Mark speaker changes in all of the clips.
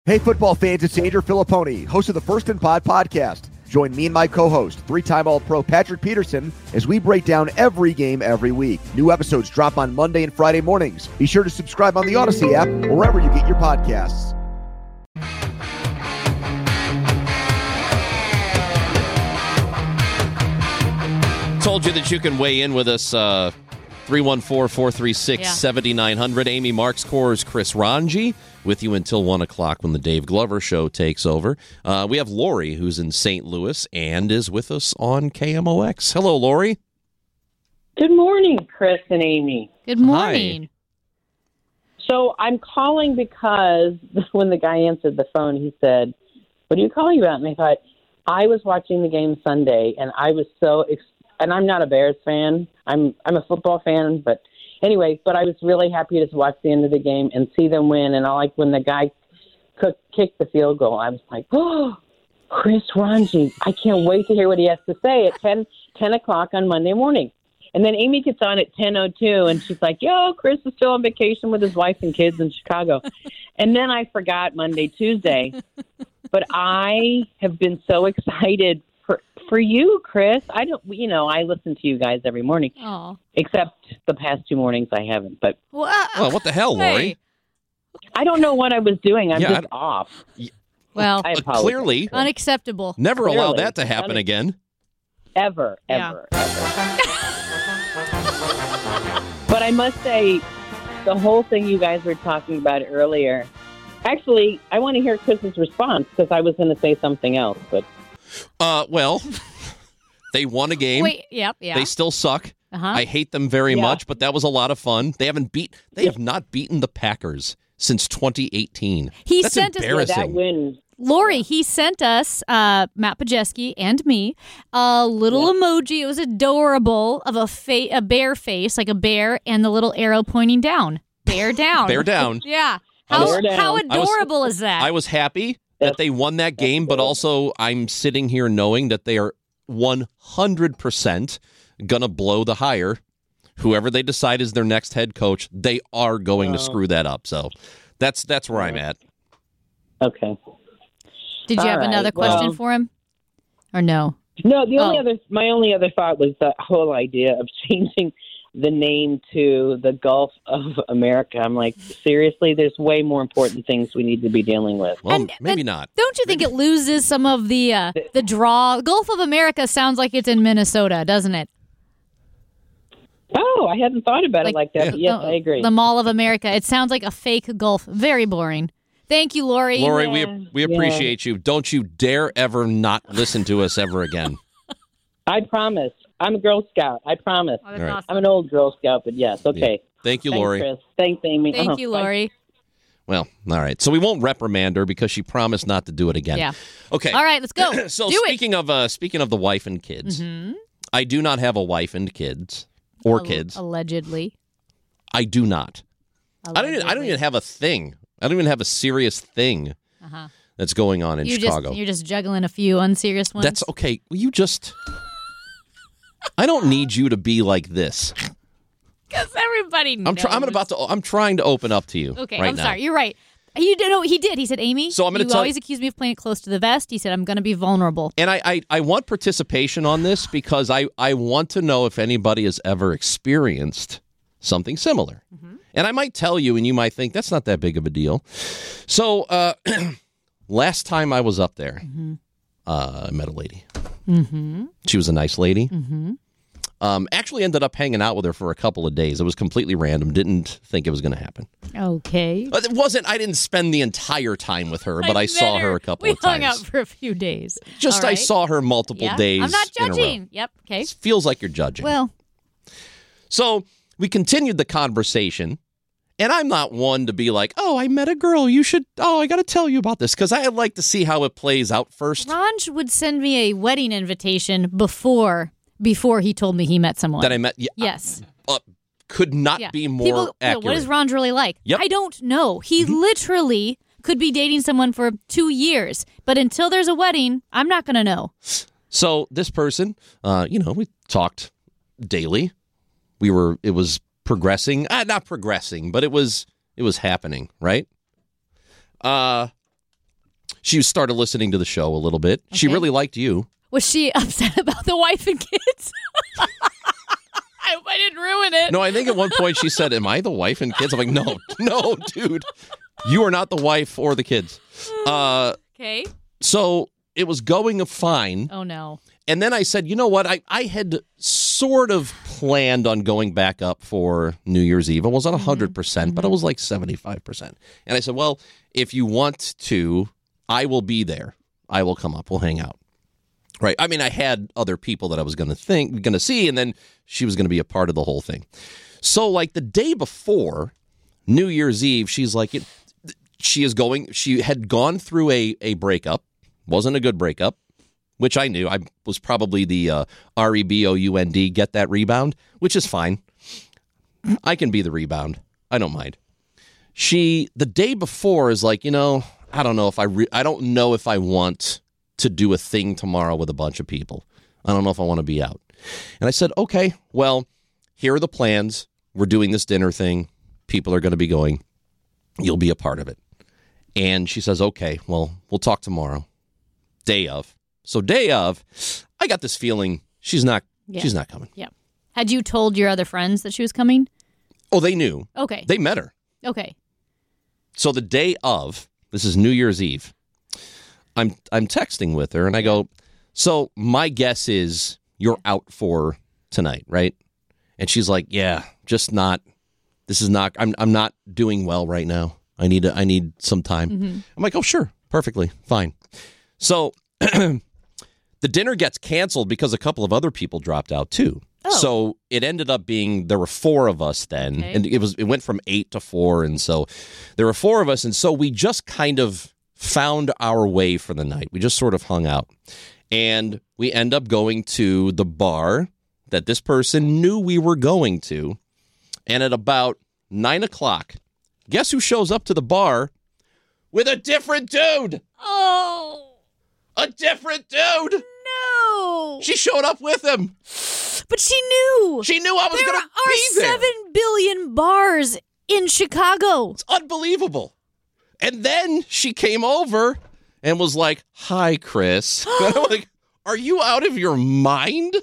Speaker 1: Hey, football fans, it's Andrew Filipponi, host of the First and Pod podcast. Join me and my co-host, three-time All-Pro Patrick Peterson, as we break down every game every week. New episodes drop on Monday and Friday mornings. Be sure to subscribe on the Odyssey app or wherever you get your podcasts.
Speaker 2: Told you that you can weigh in with us, 314-436-7900. Amy Marks Coors, Chris Ranji, with you until 1 o'clock when the Dave Glover Show takes over. We have Lori, who's in St. Louis, and is with us on KMOX. Hello, Lori.
Speaker 3: Good morning, Chris and Amy.
Speaker 4: Good morning.
Speaker 2: Hi.
Speaker 3: So I'm calling because when the guy answered the phone, he said, "What are you calling about?" And I thought, I was watching the game Sunday, and I was and I'm not a Bears fan. I'm a football fan, but anyway, but I was really happy to watch the end of the game and see them win. And I like when the guy kicked the field goal, I was like, oh, Chris Ranji, I can't wait to hear what he has to say at 10 o'clock on Monday morning. And then Amy gets on at 10:02, and she's like, yo, Chris is still on vacation with his wife and kids in Chicago. And then I forgot Monday, Tuesday. But I have been so excited for you, Chris. I listen to you guys every morning.
Speaker 4: Oh.
Speaker 3: Except the past 2 mornings I haven't. But
Speaker 2: Well, what the hell, Lori?
Speaker 4: Hey.
Speaker 3: I don't know what I was doing. I'm just off.
Speaker 4: Well,
Speaker 3: I apologize.
Speaker 2: Clearly.
Speaker 4: unacceptable.
Speaker 2: Never allow
Speaker 3: Clearly.
Speaker 2: that to happen again.
Speaker 3: Ever.
Speaker 4: Yeah.
Speaker 3: But I must say, the whole thing you guys were talking about earlier, actually, I want to hear Chris's response because I was going to say something else. But
Speaker 2: Well, they won a game.
Speaker 4: Wait, yep, yeah.
Speaker 2: They still suck.
Speaker 4: Uh-huh.
Speaker 2: I hate them very much, but that was a lot of fun. They have not beaten the Packers since 2018.
Speaker 4: He
Speaker 2: That's
Speaker 4: sent us-
Speaker 2: embarrassing.
Speaker 3: that win.
Speaker 4: Lori, he sent us, Matt Pajeski and me, a little emoji. It was adorable of a bear face, like a bear, and the little arrow pointing down. Bear down.
Speaker 2: Bear down.
Speaker 4: Yeah.
Speaker 3: Bear down.
Speaker 4: How adorable is that?
Speaker 2: I was happy that they won that game, but also I'm sitting here knowing that they are 100% going to blow the hire. Whoever they decide is their next head coach, they are going to screw that up. So that's where I'm at.
Speaker 3: Okay.
Speaker 4: Did you
Speaker 3: All
Speaker 4: have
Speaker 3: right,
Speaker 4: another question
Speaker 3: well-
Speaker 4: for him? Or no?
Speaker 3: No, my only other thought was the whole idea of changing the name to the Gulf of America. I'm like, seriously, there's way more important things we need to be dealing with.
Speaker 2: Well, maybe not.
Speaker 4: Don't you think it loses some of the draw? Gulf of America sounds like it's in Minnesota, doesn't it?
Speaker 3: Oh, I hadn't thought about it like that.
Speaker 2: Yeah.
Speaker 3: But yes, I agree.
Speaker 4: The Mall of America. It sounds like a fake Gulf. Very boring. Thank you, Lori.
Speaker 2: Lori,
Speaker 3: Yeah.
Speaker 2: we appreciate you. Don't you dare ever not listen to us ever again.
Speaker 3: I promise. I'm a Girl Scout. I promise.
Speaker 4: Oh, that's
Speaker 2: All right.
Speaker 4: awesome.
Speaker 3: I'm an old Girl Scout, but yes, okay.
Speaker 2: Thank you,
Speaker 3: Thanks,
Speaker 2: Lori.
Speaker 3: Chris. Thanks, Amy.
Speaker 4: Thank you,
Speaker 3: Bye.
Speaker 4: Lori.
Speaker 2: Well, all right. So we won't reprimand her because she promised not to do it again.
Speaker 4: Yeah.
Speaker 2: Okay.
Speaker 4: All right, let's go.
Speaker 2: So
Speaker 4: Do
Speaker 2: speaking of the wife and kids, I do not have a wife and kids or kids.
Speaker 4: Allegedly.
Speaker 2: I do not. I don't even have a thing. I don't even have a serious thing that's going on in Chicago.
Speaker 4: You're just juggling a few unserious ones.
Speaker 2: That's okay. Will you just? I don't need you to be like this.
Speaker 4: Because everybody knows.
Speaker 2: I'm trying to open up to you.
Speaker 4: Okay,
Speaker 2: right
Speaker 4: I'm
Speaker 2: now.
Speaker 4: sorry. You're right. He did. He said, Amy,
Speaker 2: So I'm gonna
Speaker 4: you
Speaker 2: tell-
Speaker 4: always accuse me of playing it close to the vest. He said, I'm going to be vulnerable.
Speaker 2: And I want participation on this because I want to know if anybody has ever experienced something similar. And I might tell you, and you might think that's not that big of a deal. So last time I was up there, I met a lady. She was a nice lady. Actually ended up hanging out with her for a couple of days. It was completely random. Didn't think it was going to happen.
Speaker 4: Okay.
Speaker 2: But it wasn't. I didn't spend the entire time with her, but I saw her a couple of times.
Speaker 4: We hung out for a few days.
Speaker 2: Just
Speaker 4: All
Speaker 2: I
Speaker 4: right.
Speaker 2: saw her multiple
Speaker 4: Yeah.
Speaker 2: days.
Speaker 4: I'm not
Speaker 2: in a row.
Speaker 4: judging. Yep. Okay.
Speaker 2: It feels like you're judging.
Speaker 4: Well,
Speaker 2: So we continued the conversation, and I'm not one to be like, oh, I met a girl. I got to tell you about this, because I like to see how it plays out first.
Speaker 4: Ranj would send me a wedding invitation before he told me he met someone.
Speaker 2: That I met. Yeah,
Speaker 4: Yes.
Speaker 2: could not
Speaker 4: Yeah.
Speaker 2: be more
Speaker 4: People,
Speaker 2: accurate.
Speaker 4: what is Ranj really like?
Speaker 2: Yep.
Speaker 4: I don't know. He literally could be dating someone for 2 years, but until there's a wedding, I'm not going to know.
Speaker 2: So this person, we talked daily. It was progressing, not progressing, but it was happening, right? She started listening to the show a little bit. She
Speaker 4: Okay.
Speaker 2: really liked you.
Speaker 4: Was she upset about the wife and kids? I hope I didn't ruin it.
Speaker 2: No, I think at one point she said, "Am I the wife and kids?" I'm like, no, dude. You are not the wife or the kids.
Speaker 4: Okay.
Speaker 2: So it was going fine.
Speaker 4: Oh, no.
Speaker 2: And then I said, you know what? I had sort of planned on going back up for New Year's Eve. It wasn't 100%, but it was like 75%. And I said, well, if you want to, I will be there. I will come up. We'll hang out. Right. I mean, I had other people that I was going to see, and then she was going to be a part of the whole thing. So like the day before New Year's Eve, she's like, she had gone through a breakup. Wasn't a good breakup, which I knew. I was probably the rebound, get that rebound, which is fine. I can be the rebound. I don't mind. The day before is like, I don't know if I don't know if I want to do a thing tomorrow with a bunch of people. I don't know if I want to be out. And I said, okay, well, here are the plans. We're doing this dinner thing. People are going to be going. You'll be a part of it. And she says, okay, well, we'll talk tomorrow. Day of. So day of, I got this feeling she's not coming.
Speaker 4: Yeah. Had you told your other friends that she was coming?
Speaker 2: Oh, they knew.
Speaker 4: Okay.
Speaker 2: They met her.
Speaker 4: Okay.
Speaker 2: So the day of, this is New Year's Eve, I'm texting with her and I go, so my guess is you're out for tonight, right? And she's like, yeah, just not, this is not, I'm not doing well right now. I need some time. Mm-hmm. I'm like, oh, sure. Perfectly fine. So the dinner gets canceled because a couple of other people dropped out too. Oh. So it ended up being, there were 4 of us then, okay. And it went from 8 to 4. And so there were 4 of us. And so we just kind of found our way for the night. We just sort of hung out and we end up going to the bar that this person knew we were going to. And at about 9:00, guess who shows up to the bar with a different dude?
Speaker 4: Oh,
Speaker 2: a different dude.
Speaker 4: No.
Speaker 2: She showed up with him.
Speaker 4: But she knew.
Speaker 2: She knew I was going to be there.
Speaker 4: There are 7 billion bars in Chicago.
Speaker 2: It's unbelievable. And then she came over and was like, hi, Chris. And I'm like, are you out of your mind?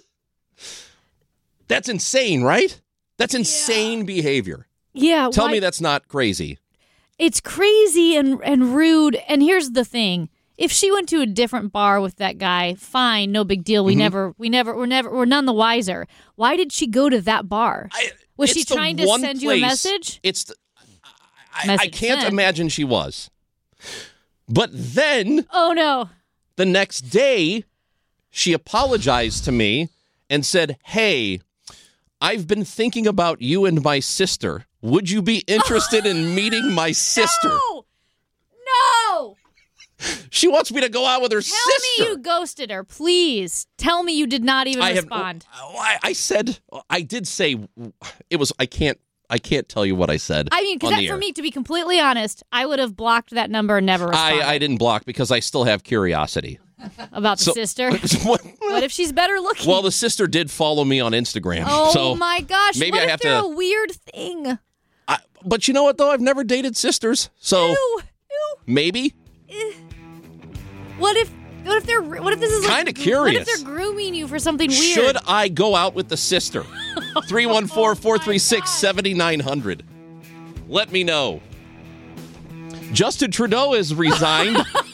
Speaker 2: That's insane, right? That's insane behavior.
Speaker 4: Yeah.
Speaker 2: Tell me that's not crazy.
Speaker 4: It's crazy and rude. And here's the thing. If she went to a different bar with that guy, fine, no big deal. We're none the wiser. Why did she go to that bar? Was she trying to send you a message?
Speaker 2: I can't imagine she was. But then,
Speaker 4: oh no.
Speaker 2: The next day, she apologized to me and said, hey, I've been thinking about you and my sister. Would you be interested in meeting my sister?
Speaker 4: No!
Speaker 2: She wants me to go out with her sister.
Speaker 4: Tell me you ghosted her, please. Tell me you did not even respond.
Speaker 2: I did say it was. I can't tell you what I said.
Speaker 4: I mean, because for me, to be completely honest, I would have blocked that number and never responded.
Speaker 2: I didn't block because I still have curiosity
Speaker 4: about the sister. What if she's better looking?
Speaker 2: Well, the sister did follow me on Instagram.
Speaker 4: Oh
Speaker 2: so
Speaker 4: my gosh!
Speaker 2: Maybe
Speaker 4: what
Speaker 2: I
Speaker 4: if they're a weird thing?
Speaker 2: But you know what though? I've never dated sisters, so
Speaker 4: Ew.
Speaker 2: maybe.
Speaker 4: What if this is
Speaker 2: kind of curious?
Speaker 4: What if they're grooming you for something weird?
Speaker 2: Should I go out with the sister? 314-436-7900. Let me know. Justin Trudeau has resigned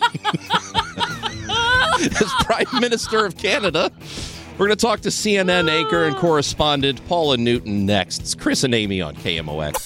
Speaker 2: as Prime Minister of Canada. We're going to talk to CNN anchor and correspondent Paula Newton next. It's Chris and Amy on KMOX.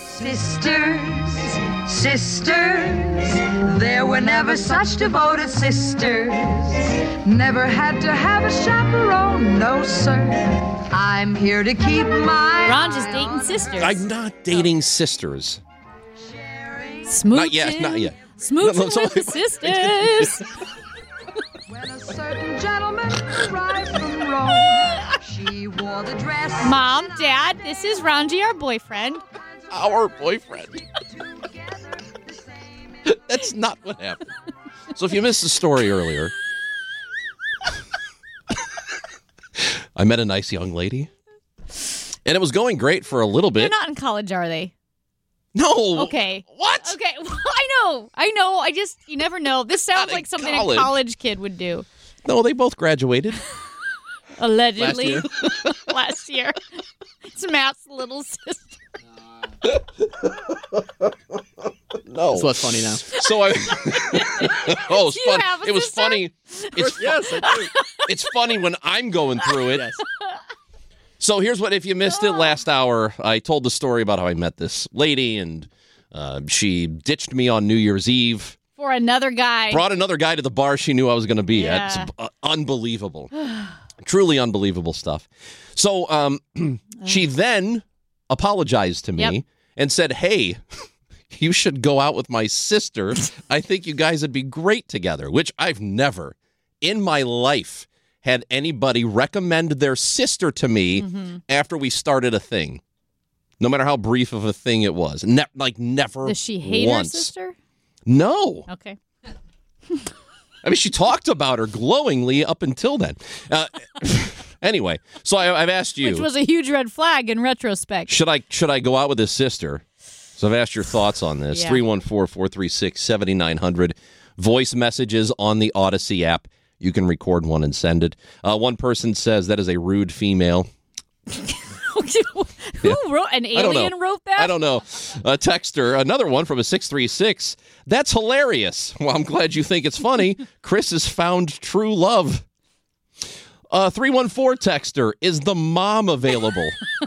Speaker 5: Sisters, there were never such devoted sisters. Never had to have a chaperone, no sir. I'm here to keep my
Speaker 4: Ron just dating sisters.
Speaker 2: I'm not dating sisters.
Speaker 4: Smooching.
Speaker 2: Not yet.
Speaker 4: Smooching with the sisters.
Speaker 5: When a certain gentleman arrived from Rome, she wore the dress.
Speaker 4: Mom, Dad, this is Ranji, our boyfriend.
Speaker 2: Our boyfriend. That's not what happened. So if you missed the story earlier, I met a nice young lady, and it was going great for a little bit.
Speaker 4: They're not in college, are they?
Speaker 2: No.
Speaker 4: Okay.
Speaker 2: What?
Speaker 4: Okay. I know. You never know. This sounds
Speaker 2: Not
Speaker 4: like
Speaker 2: in
Speaker 4: something
Speaker 2: college.
Speaker 4: a college kid would do.
Speaker 2: No, they both graduated.
Speaker 4: Allegedly.
Speaker 2: Last
Speaker 4: Last year. It's Matt's little sister.
Speaker 2: No.
Speaker 6: It's less funny now.
Speaker 2: So I. Oh, it's
Speaker 4: Do you
Speaker 2: fun.
Speaker 4: have a
Speaker 2: It was
Speaker 4: sister?
Speaker 2: funny. It's
Speaker 6: Yes, I do.
Speaker 2: It's funny when I'm going through it.
Speaker 6: Yes.
Speaker 2: So here's what, if you missed it last hour, I told the story about how I met this lady and she ditched me on New Year's Eve,
Speaker 4: For another guy.
Speaker 2: brought another guy to the bar she knew I was going to be
Speaker 4: Yeah.
Speaker 2: at. It's unbelievable. Truly unbelievable stuff. So she then apologized to me
Speaker 4: Yep.
Speaker 2: and said, hey, you should go out with my sister. I think you guys would be great together, which I've never in my life had anybody recommend their sister to me after we started a thing, no matter how brief of a thing it was. Never.
Speaker 4: Does she hate
Speaker 2: once.
Speaker 4: her sister?
Speaker 2: No.
Speaker 4: Okay.
Speaker 2: I mean, she talked about her glowingly up until then. Anyway, so I've asked you,
Speaker 4: Which was a huge red flag in retrospect.
Speaker 2: should I go out with his sister? So I've asked your thoughts on this.
Speaker 4: Yeah.
Speaker 2: 314-436-7900. Voice messages on the Odyssey app. You can record one and send it. One person says that is a rude female.
Speaker 4: Who wrote an
Speaker 2: I don't know.
Speaker 4: alien wrote that?
Speaker 2: I don't know. A texter, another one from a 636. That's hilarious. Well, I'm glad you think it's funny. Chris has found true love. 314 texter, is the mom available?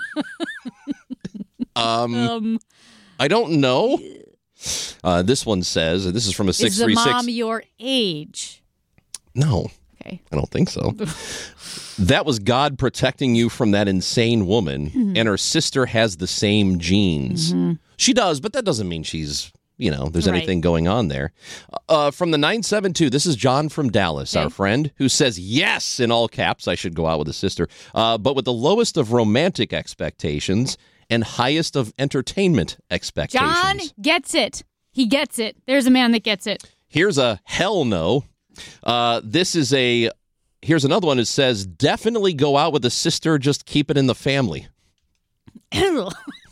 Speaker 2: I don't know. This one says, this is from a
Speaker 4: Is the
Speaker 2: 636.
Speaker 4: mom your age?
Speaker 2: No,
Speaker 4: Okay.
Speaker 2: I don't think so. That was God protecting you from that insane woman, and her sister has the same genes. She does, but that doesn't mean she's, there's
Speaker 4: Right.
Speaker 2: anything going on there. From the 972, this is John from Dallas, our friend, who says, yes, in all caps, I should go out with his sister, but with the lowest of romantic expectations and highest of entertainment expectations.
Speaker 4: John gets it. He gets it. There's a man that gets it.
Speaker 2: Here's a hell no. Here's another one that says, definitely go out with a sister, just keep it in the family.
Speaker 4: Sounds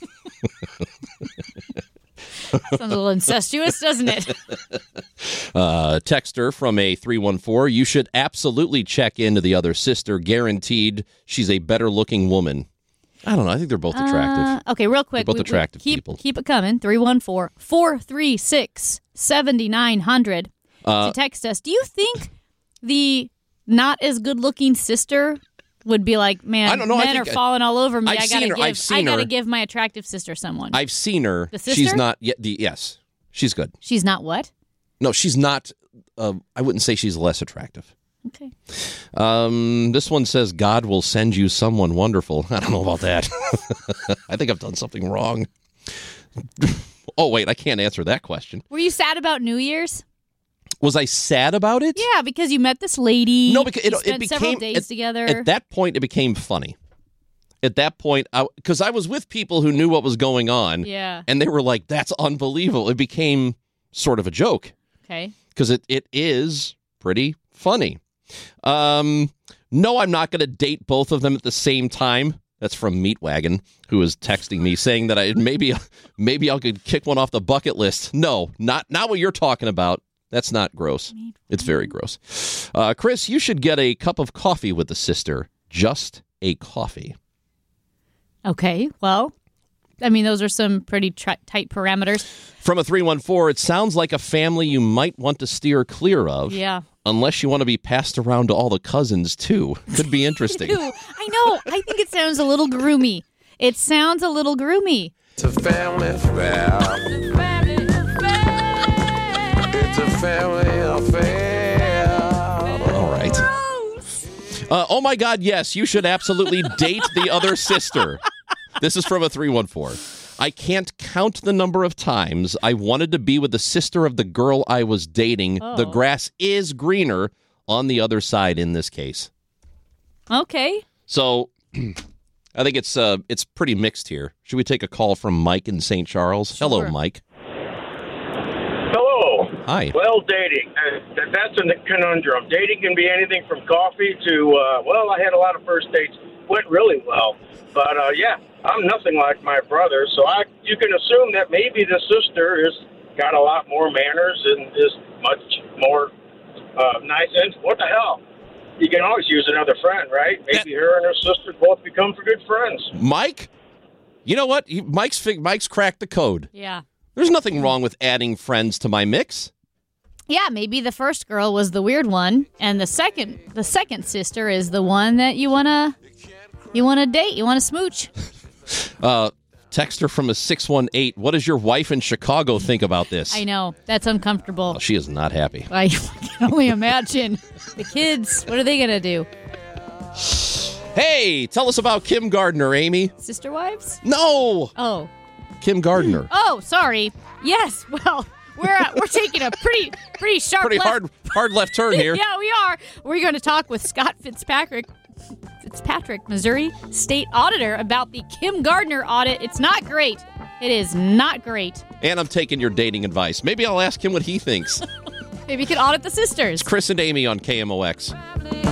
Speaker 4: a little incestuous, doesn't it?
Speaker 2: Texter from a 314, you should absolutely check into the other sister. Guaranteed she's a better looking woman. I don't know. I think they're both attractive.
Speaker 4: Okay, real quick.
Speaker 2: They're both attractive people.
Speaker 4: Keep it coming. 314-436-7900 to text us. Do you think the not as good looking sister would be like, man,
Speaker 2: I don't know. I
Speaker 4: men are
Speaker 2: think
Speaker 4: falling all over me.
Speaker 2: I've seen her. I've seen
Speaker 4: I gotta
Speaker 2: her.
Speaker 4: give my attractive sister someone.
Speaker 2: I've seen her.
Speaker 4: The sister?
Speaker 2: She's not yet. Yes, she's good.
Speaker 4: She's not what?
Speaker 2: No, she's not. I wouldn't say she's less attractive.
Speaker 4: Okay.
Speaker 2: This one says God will send you someone wonderful. I don't know about that. I think I've done something wrong. Oh, wait, I can't answer that question.
Speaker 4: Were you sad about New Year's?
Speaker 2: Was I sad about it?
Speaker 4: Yeah, because you met this lady.
Speaker 2: No, because
Speaker 4: you
Speaker 2: it
Speaker 4: spent
Speaker 2: became
Speaker 4: several days together.
Speaker 2: At that point, it became funny. At that point, because I was with people who knew what was going on,
Speaker 4: Yeah.
Speaker 2: and they were like, "That's unbelievable." It became sort of a joke
Speaker 4: Okay.
Speaker 2: because it is pretty funny. No, I'm not going to date both of them at the same time. That's from Meatwagon, who is texting me saying that maybe I could kick one off the bucket list. No, not what you're talking about. That's not gross. It's very gross. Chris, you should get a cup of coffee with the sister. Just a coffee.
Speaker 4: Okay. Well, I mean, those are some pretty tight parameters.
Speaker 2: From a 314, it sounds like a family you might want to steer clear of.
Speaker 4: Yeah.
Speaker 2: Unless you want to be passed around to all the cousins, too. Could be interesting.
Speaker 4: Ew, I know. I think it sounds a little groomy. It sounds a little groomy.
Speaker 7: It's a family affair. It's a family affair.
Speaker 2: All right. Oh, my God, yes. You should absolutely date the other sister. This is from a 314. I can't count the number of times I wanted to be with the sister of the girl I was dating.
Speaker 4: Oh.
Speaker 2: The grass is greener on the other side in this case.
Speaker 4: Okay.
Speaker 2: So I think it's pretty mixed here. Should we take a call from Mike in St. Charles?
Speaker 4: Sure.
Speaker 2: Hello, Mike.
Speaker 8: Hello.
Speaker 2: Hi.
Speaker 8: Well, dating, that's a conundrum. Dating can be anything from coffee to, I had a lot of first dates. Went really well. But, yeah, I'm nothing like my brother. So you can assume that maybe the sister is got a lot more manners and is much more nice. And what the hell? You can always use another friend, right? Maybe her and her sister both become for good friends.
Speaker 2: Mike, you know what? Mike's cracked the code.
Speaker 4: Yeah.
Speaker 2: There's nothing wrong with adding friends to my mix.
Speaker 4: Yeah, maybe the first girl was the weird one, and the second sister is the one that you wanna date, you wanna smooch.
Speaker 2: Texter from a 618. What does your wife in Chicago think about this?
Speaker 4: I know, that's uncomfortable.
Speaker 2: Oh, she is not happy.
Speaker 4: I can only imagine. The kids, what are they gonna do?
Speaker 2: Hey, tell us about Kim Gardner, Amy.
Speaker 4: Sister wives?
Speaker 2: No.
Speaker 4: Oh.
Speaker 2: Kim Gardner.
Speaker 4: Oh, sorry. Yes. Well, we're taking a pretty sharp,
Speaker 2: pretty hard left turn here.
Speaker 4: Yeah, we are. We're going to talk with Scott Fitzpatrick, Missouri State Auditor, about the Kim Gardner audit. It's not great. It is not great.
Speaker 2: And I'm taking your dating advice. Maybe I'll ask him what he thinks.
Speaker 4: Maybe you could audit the sisters.
Speaker 2: It's Chris and Amy on KMOX.